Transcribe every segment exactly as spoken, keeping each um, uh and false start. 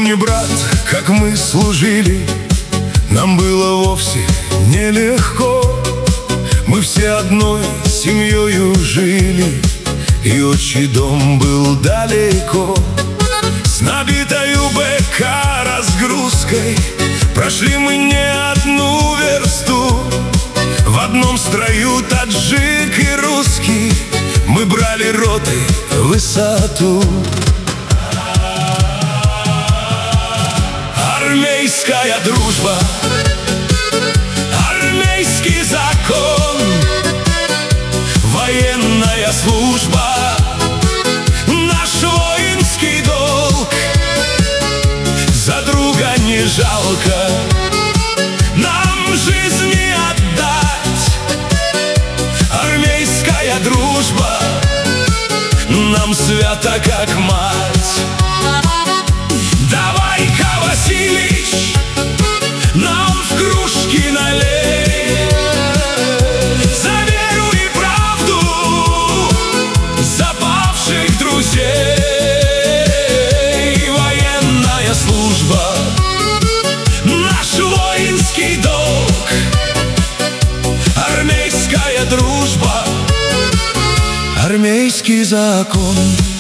Помни, брат, как мы служили, нам было вовсе нелегко. Мы все одной семьёю жили, и отчий дом был далеко. С набитою БК разгрузкой прошли мы не одну версту. В одном строю таджик и русский, мы брали роты высоту. Армейская дружба, армейский закон, военная служба, наш воинский долг. За друга не жалко нам жизни отдать. Армейская дружба нам свята, как мать. Давай-ка, Василич, нам в кружки налей за веру и правду, за павших друзей. Военная служба, наш воинский долг. Армейская дружба, армейский закон.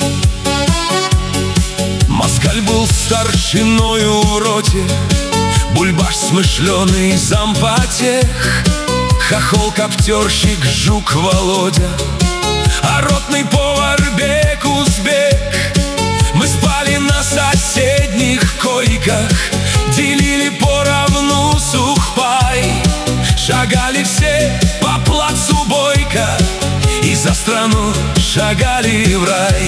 Москаль был старшиною в роте, бульбаш смышленый зампотех, хохол-коптерщик жук Володя, а ротный повар бек-узбек. Мы спали на соседних койках, делили поровну сухпай, шагали все по плацу бойко и за страну шагали в рай.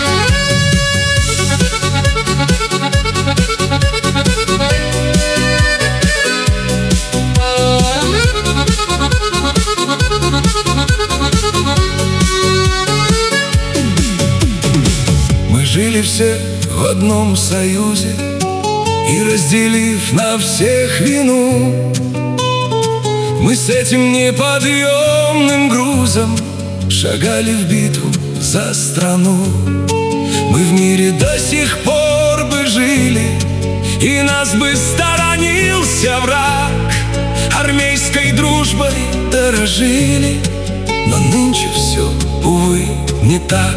Жили все в одном союзе, и, разделив на всех вину, мы с этим неподъемным грузом шагали в битву за страну. Мы в мире до сих пор бы жили, и нас бы сторонился враг. Армейской дружбой дорожили, но нынче все, увы, не так.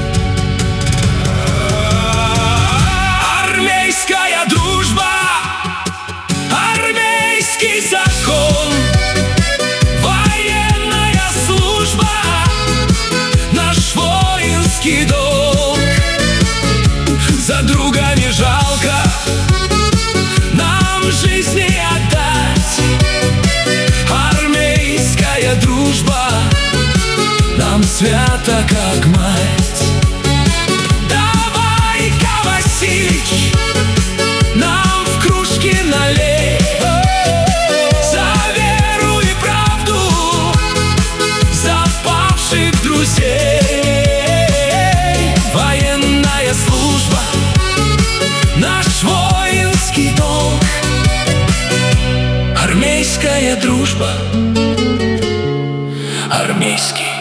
Армейская дружба, армейский закон, военная служба, наш воинский долг. За друга не жалко нам жизни отдать. Армейская дружба нам свята, как мать. Давай-ка, Василич, нам в кружки налей за веру и правду, за павших друзей. Военная служба, наш воинский долг. Армейская дружба, армейский